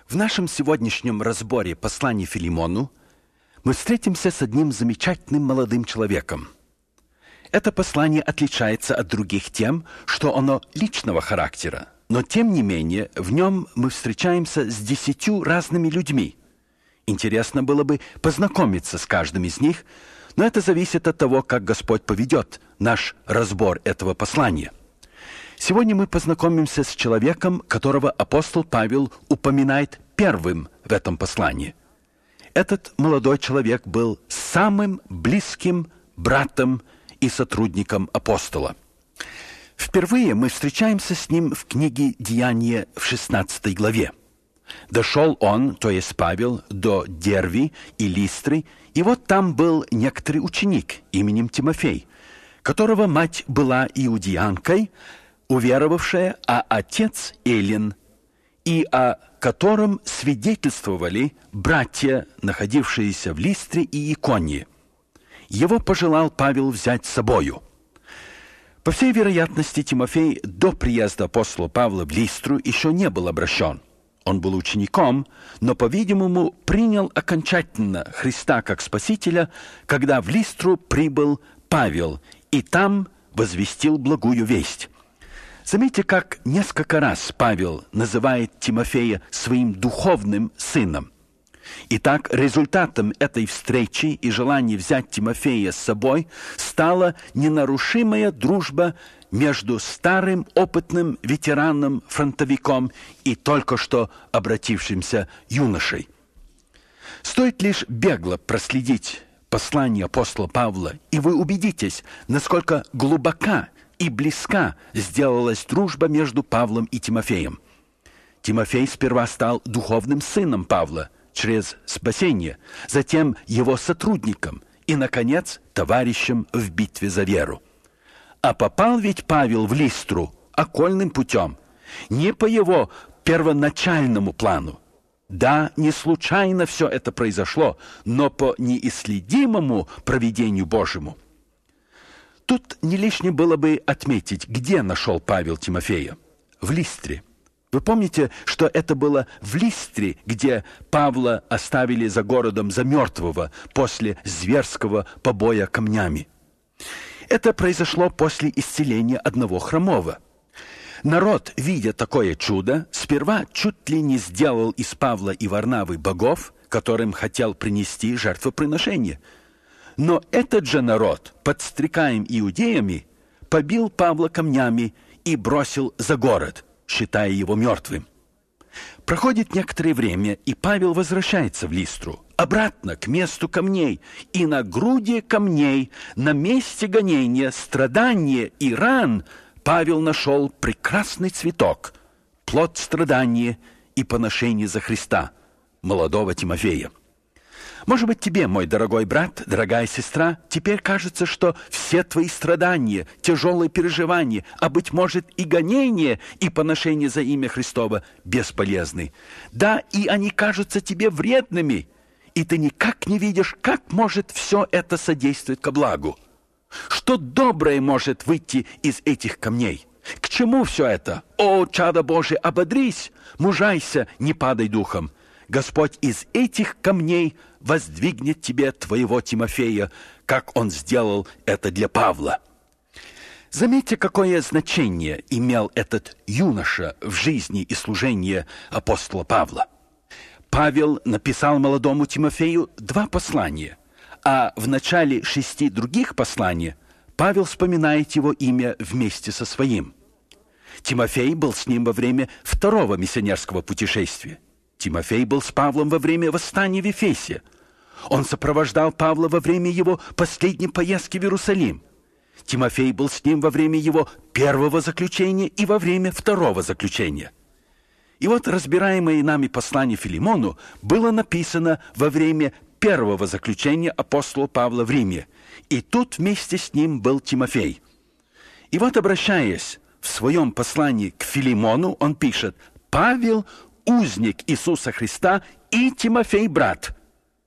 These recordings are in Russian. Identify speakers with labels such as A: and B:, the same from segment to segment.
A: В нашем сегодняшнем разборе послания Филимону мы встретимся с одним замечательным молодым человеком. Это послание отличается от других тем, что оно личного характера, но тем не менее в нем мы встречаемся с 10 разными людьми. Интересно было бы познакомиться с каждым из них, но это зависит от того, как Господь поведет наш разбор этого послания. Сегодня мы познакомимся с человеком, которого апостол Павел упоминает первым в этом послании. Этот молодой человек был самым близким братом и сотрудником апостола. Впервые мы встречаемся с ним в книге «Деяния» в 16 главе. Дошел он, то есть Павел, до Дерви и Листры, и вот там был некоторый ученик именем Тимофей, которого мать была иудеянкой, уверовавшая, а отец Эллин, и о котором свидетельствовали братья, находившиеся в Листре и Иконии. Его пожелал Павел взять с собою. По всей вероятности, Тимофей до приезда апостола Павла в Листру еще не был обращен. Он был учеником, но, по-видимому, принял окончательно Христа как Спасителя, когда в Листру прибыл Павел и там возвестил благую весть. Заметьте, как несколько раз Павел называет Тимофея своим духовным сыном. Итак, результатом этой встречи и желания взять Тимофея с собой стала ненарушимая дружба между старым опытным ветераном-фронтовиком и только что обратившимся юношей. Стоит лишь бегло проследить послание апостола Павла, и вы убедитесь, насколько глубока и близка сделалась дружба между Павлом и Тимофеем. Тимофей сперва стал духовным сыном Павла через спасение, затем его сотрудником и, наконец, товарищем в битве за веру. А попал ведь Павел в Листру окольным путем, не по его первоначальному плану. Да, не случайно все это произошло, но по неисследимому провидению Божьему. Тут не лишне было бы отметить, где нашел Павел Тимофея. В Листре. Вы помните, что это было в Листре, где Павла оставили за городом за мертвого после зверского побоя камнями. Это произошло после исцеления одного хромого. Народ, видя такое чудо, сперва чуть ли не сделал из Павла и Варнавы богов, которым хотел принести жертвоприношение. Но этот же народ, подстрекаем иудеями, побил Павла камнями и бросил за город, считая его мертвым. Проходит некоторое время, и Павел возвращается в Листру, обратно к месту камней, и на груди камней, на месте гонения, страдания и ран Павел нашел прекрасный цветок, плод страдания и поношения за Христа, молодого Тимофея. Может быть, тебе, мой дорогой брат, дорогая сестра, теперь кажется, что все твои страдания, тяжелые переживания, а, быть может, и гонения, и поношения за имя Христово бесполезны. Да, и они кажутся тебе вредными, и ты никак не видишь, как может все это содействовать ко благу. Что доброе может выйти из этих камней? К чему все это? О, чадо Божие, ободрись, мужайся, не падай духом. Господь из этих камней воздвигнет тебе твоего Тимофея, как он сделал это для Павла. Заметьте, какое значение имел этот юноша в жизни и служении апостола Павла. Павел написал молодому Тимофею 2 послания, а в начале 6 других посланий Павел вспоминает его имя вместе со своим. Тимофей был с ним во время 2-го миссионерского путешествия. Тимофей был с Павлом во время восстания в Ефесе. Он сопровождал Павла во время его последней поездки в Иерусалим. Тимофей был с ним во время его 1-го заключения и во время 2-го заключения. И вот разбираемое нами послание Филимону было написано во время 1-го заключения апостола Павла в Риме. И тут вместе с ним был Тимофей. И вот, обращаясь в своем послании к Филимону, он пишет: «Павел, узник Иисуса Христа, и Тимофей, брат,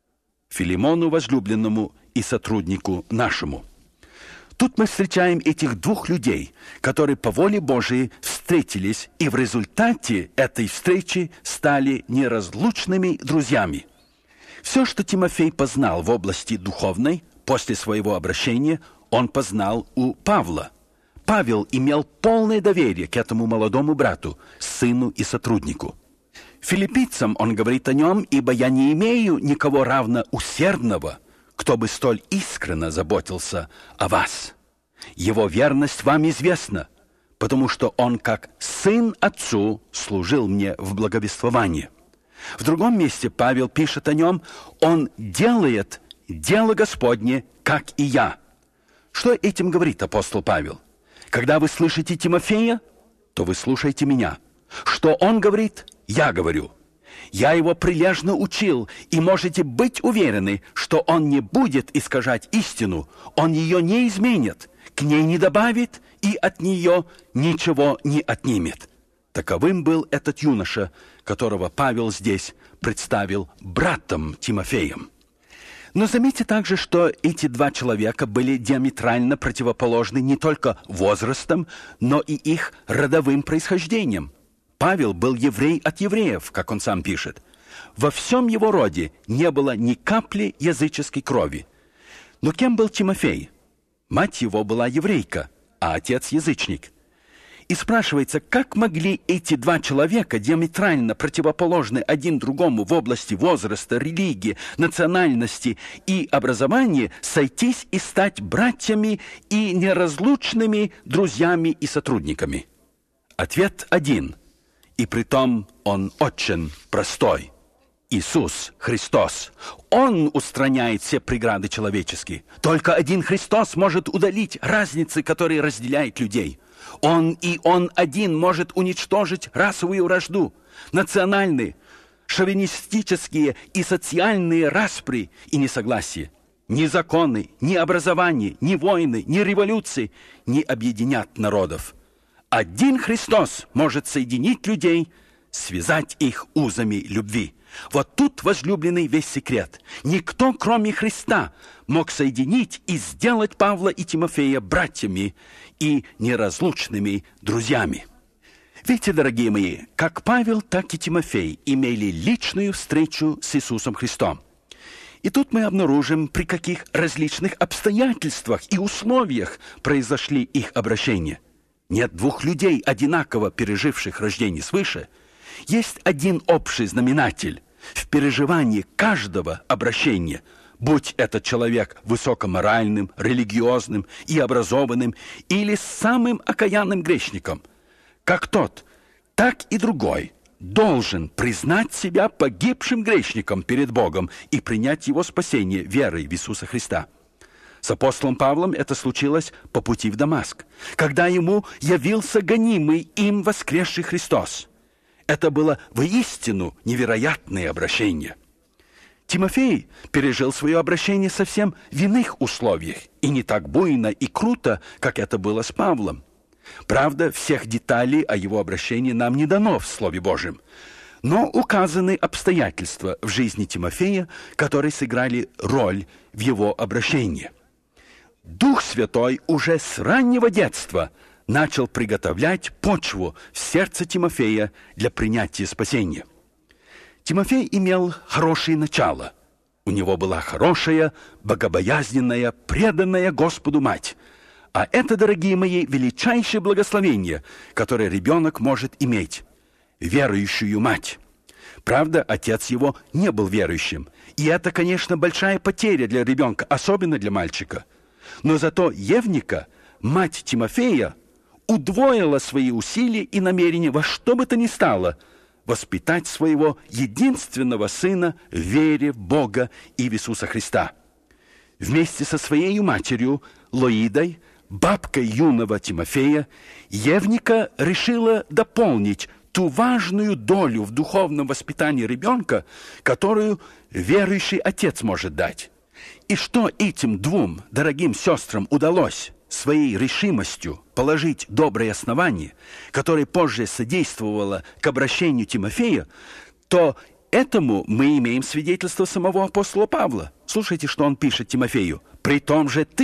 A: Филимону, возлюбленному и сотруднику нашему». Тут мы встречаем этих 2 людей, которые по воле Божией встретились и в результате этой встречи стали неразлучными друзьями. Все, что Тимофей познал в области духовной, после своего обращения, он познал у Павла. Павел имел полное доверие к этому молодому брату, сыну и сотруднику. Филиппийцам он говорит о нем: «Ибо я не имею никого равно усердного, кто бы столь искренно заботился о вас. Его верность вам известна, потому что он, как сын отцу, служил мне в благовествовании». В другом месте Павел пишет о нем: «Он делает дело Господне, как и я». Что этим говорит апостол Павел? Когда вы слышите Тимофея, то вы слушаете меня. Что он говорит, я говорю. Я его прилежно учил, и можете быть уверены, что он не будет искажать истину, он ее не изменит, к ней не добавит и от нее ничего не отнимет. Таковым был этот юноша, которого Павел здесь представил братом Тимофеем. Но заметьте также, что эти два человека были диаметрально противоположны не только возрастом, но и их родовым происхождением. Павел был еврей от евреев, как он сам пишет. Во всем его роде не было ни капли языческой крови. Но кем был Тимофей? Мать его была еврейка, а отец язычник. И спрашивается, как могли эти два человека, диаметрально противоположны один другому в области возраста, религии, национальности и образования, сойтись и стать братьями и неразлучными друзьями и сотрудниками? Ответ один, и притом он очень простой. Иисус Христос. Он устраняет все преграды человеческие. Только один Христос может удалить разницы, которые разделяют людей. Он и Он один может уничтожить расовую вражду, национальные, шовинистические и социальные распри и несогласия. Ни законы, ни образование, ни войны, ни революции не объединят народов. Один Христос может соединить людей, связать их узами любви. Вот тут, возлюбленный, весь секрет. Никто, кроме Христа, мог соединить и сделать Павла и Тимофея братьями и неразлучными друзьями. Видите, дорогие мои, как Павел, так и Тимофей имели личную встречу с Иисусом Христом. И тут мы обнаружим, при каких различных обстоятельствах и условиях произошли их обращения. Нет двух людей, одинаково переживших рождение свыше. Есть один общий знаменатель в переживании каждого обращения, будь этот человек высокоморальным, религиозным и образованным, или самым окаянным грешником. Как тот, так и другой должен признать себя погибшим грешником перед Богом и принять его спасение верой в Иисуса Христа. С апостолом Павлом это случилось по пути в Дамаск, когда ему явился гонимый им воскресший Христос. Это было воистину невероятное обращение. Тимофей пережил свое обращение совсем в иных условиях, и не так буйно и круто, как это было с Павлом. Правда, всех деталей о его обращении нам не дано в Слове Божьем, но указаны обстоятельства в жизни Тимофея, которые сыграли роль в его обращении. Дух Святой уже с раннего детства начал приготовлять почву в сердце Тимофея для принятия спасения. Тимофей имел хорошее начало. У него была хорошая, богобоязненная, преданная Господу мать. А это, дорогие мои, величайшее благословение, которое ребенок может иметь – верующую мать. Правда, отец его не был верующим. И это, конечно, большая потеря для ребенка, особенно для мальчика. Но зато Евника, мать Тимофея, удвоила свои усилия и намерения во что бы то ни стало воспитать своего единственного сына в вере в Бога и в Иисуса Христа. Вместе со своей матерью Лоидой, бабкой юного Тимофея, Евника решила дополнить ту важную долю в духовном воспитании ребенка, которую верующий отец может дать. И что этим двум дорогим сестрам удалось? Своей решимостью положить добрые основания, которое позже содействовало к обращению Тимофея, то этому мы имеем свидетельство самого апостола Павла. Слушайте, что он пишет Тимофею. «При том же ты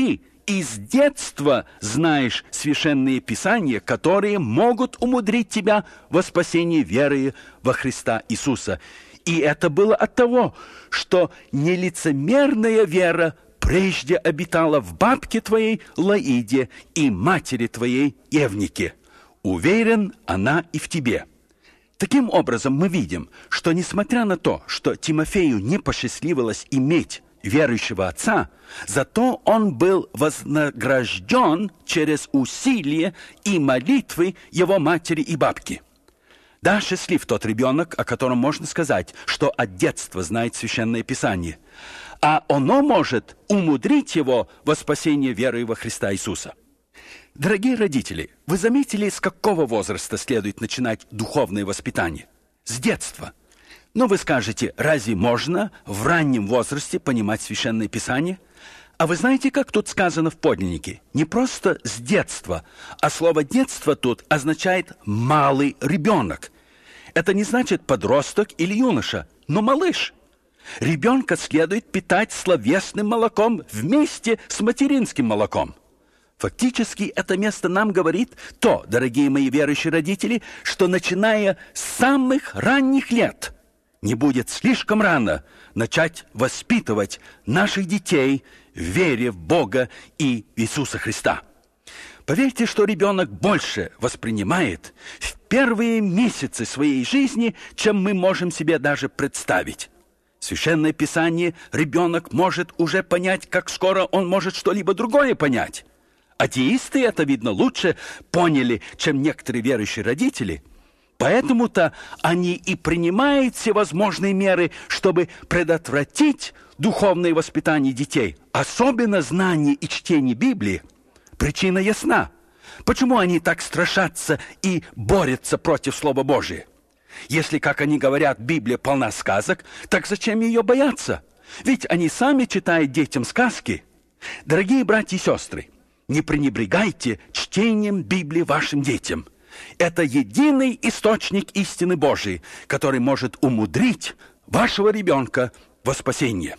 A: и с детства знаешь священные писания, которые могут умудрить тебя во спасение веры во Христа Иисуса. И это было от того, что нелицемерная вера прежде обитала в бабке твоей Лоиде и матери твоей Евнике. Уверен, она и в тебе. Таким образом, мы видим, что несмотря на то, что Тимофею не посчастливилось иметь верующего отца, зато он был вознагражден через усилия и молитвы его матери и бабки. Да, счастлив тот ребенок, о котором можно сказать, что от детства знает Священное Писание, а оно может умудрить его во спасение веры во Христа Иисуса. Дорогие родители, вы заметили, с какого возраста следует начинать духовное воспитание? С детства. Но вы скажете, разве можно в раннем возрасте понимать Священное Писание? А вы знаете, как тут сказано в подлиннике? Не просто с детства, а слово «детство» тут означает «малый ребенок». Это не значит подросток или юноша, но малыш. Ребенка следует питать словесным молоком вместе с материнским молоком. Фактически это место нам говорит то, дорогие мои верующие родители, что начиная с самых ранних лет не будет слишком рано начать воспитывать наших детей в вере в Бога и Иисуса Христа. Поверьте, что ребенок больше воспринимает в первые месяцы своей жизни, чем мы можем себе даже представить. Священное Писание ребенок может уже понять, как скоро он может что-либо другое понять. Атеисты это, видно, лучше поняли, чем некоторые верующие родители. Поэтому-то они и принимают всевозможные меры, чтобы предотвратить духовное воспитание детей, особенно знание и чтение Библии. Причина ясна. Почему они так страшатся и борются против Слова Божия? Если, как они говорят, Библия полна сказок, так зачем ее бояться? Ведь они сами читают детям сказки. Дорогие братья и сестры, не пренебрегайте чтением Библии вашим детям. Это единый источник истины Божией, который может умудрить вашего ребенка во спасение.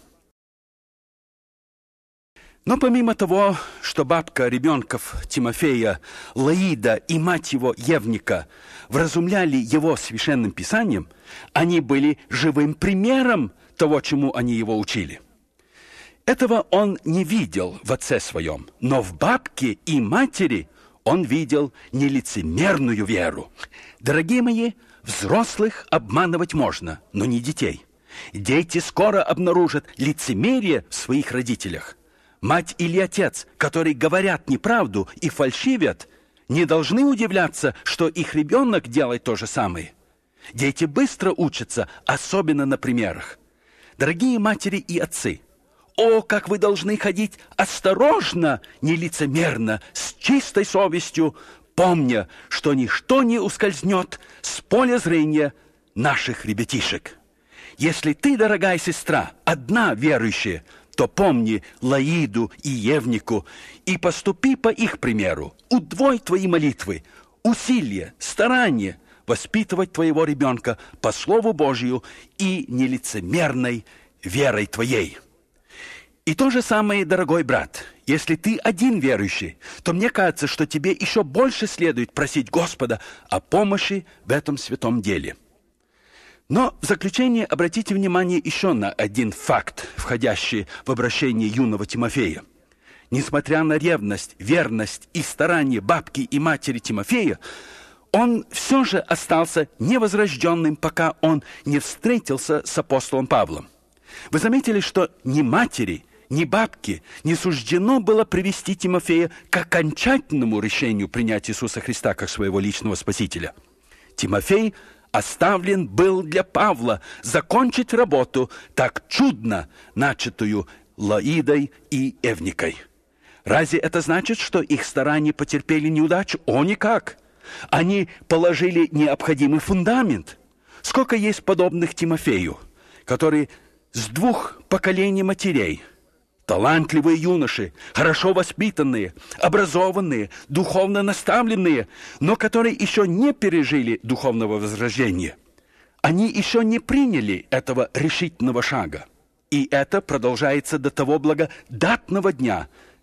A: Но помимо того, что бабка ребенков Тимофея, Лоида и мать его Евника вразумляли его священным писанием, они были живым примером того, чему они его учили. Этого он не видел в отце своем, но в бабке и матери он видел нелицемерную веру. Дорогие мои, взрослых обманывать можно, но не детей. Дети скоро обнаружат лицемерие в своих родителях. Мать или отец, которые говорят неправду и фальшивят, не должны удивляться, что их ребенок делает то же самое. Дети быстро учатся, особенно на примерах. Дорогие матери и отцы, о, как вы должны ходить осторожно, нелицемерно, с чистой совестью, помня, что ничто не ускользнет с поля зрения наших ребятишек. Если ты, дорогая сестра, одна верующая, то помни Лоиду и Евнику и поступи по их примеру. Удвой твои молитвы, усилия, старания воспитывать твоего ребенка по Слову Божию и нелицемерной верой твоей. И то же самое, дорогой брат, если ты один верующий, то мне кажется, что тебе еще больше следует просить Господа о помощи в этом святом деле. Но в заключение обратите внимание еще на один факт, входящий в обращение юного Тимофея. Несмотря на ревность, верность и старания бабки и матери Тимофея, он все же остался невозрожденным, пока он не встретился с апостолом Павлом. Вы заметили, что ни матери, ни бабке не суждено было привести Тимофея к окончательному решению принять Иисуса Христа как своего личного Спасителя. Тимофей оставлен был для Павла закончить работу, так чудно начатую Лоидой и Евникой. Разве это значит, что их старания потерпели неудачу? О, никак! Они положили необходимый фундамент. Сколько есть подобных Тимофею, которые с 2 поколений матерей, талантливые юноши, хорошо воспитанные, образованные, духовно наставленные, но которые еще не пережили духовного возрождения. Они еще не приняли этого решительного шага. И это продолжается до того благодатного дня,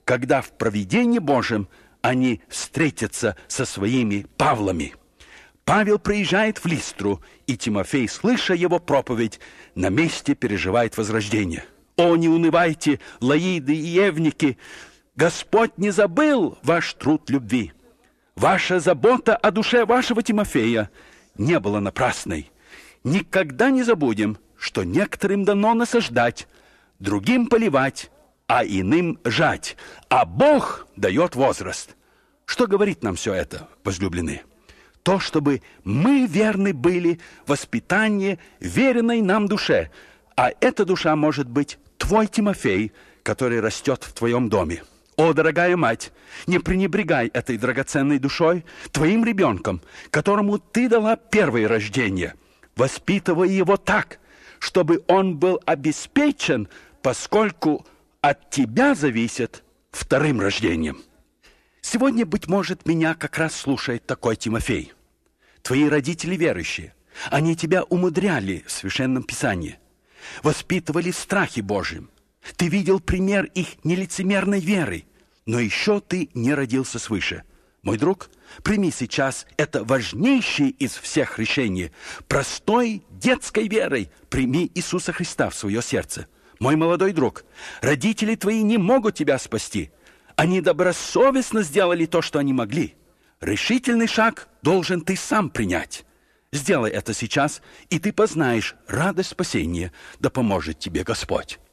A: когда в провидении Божьем они встретятся со своими Павлами. Павел приезжает в Листру, и Тимофей, слыша его проповедь, на месте переживает возрождение. «О, не унывайте, Лоиды и Евники! Господь не забыл ваш труд любви. Ваша забота о душе вашего Тимофея не была напрасной. Никогда не забудем, что некоторым дано насаждать, другим поливать, а иным жать, а Бог дает возраст». Что говорит нам все это, возлюбленные? То, чтобы мы верны были воспитанию веренной нам душе, а эта душа может быть твой Тимофей, который растет в твоем доме. О, дорогая мать, не пренебрегай этой драгоценной душой, твоим ребенком, которому ты дала первое рождение. Воспитывай его так, чтобы он был обеспечен, поскольку от тебя зависит вторым рождением. Сегодня, быть может, меня как раз слушает такой Тимофей. Твои родители верующие. Они тебя умудряли в Священном Писании. Воспитывали в страхе Божьем. Ты видел пример их нелицемерной веры. Но еще ты не родился свыше. Мой друг, прими сейчас это важнейшее из всех решений. Простой детской верой прими Иисуса Христа в свое сердце. Мой молодой друг, родители твои не могут тебя спасти. Они добросовестно сделали то, что они могли. Решительный шаг должен ты сам принять. Сделай это сейчас, и ты познаешь радость спасения, да поможет тебе Господь.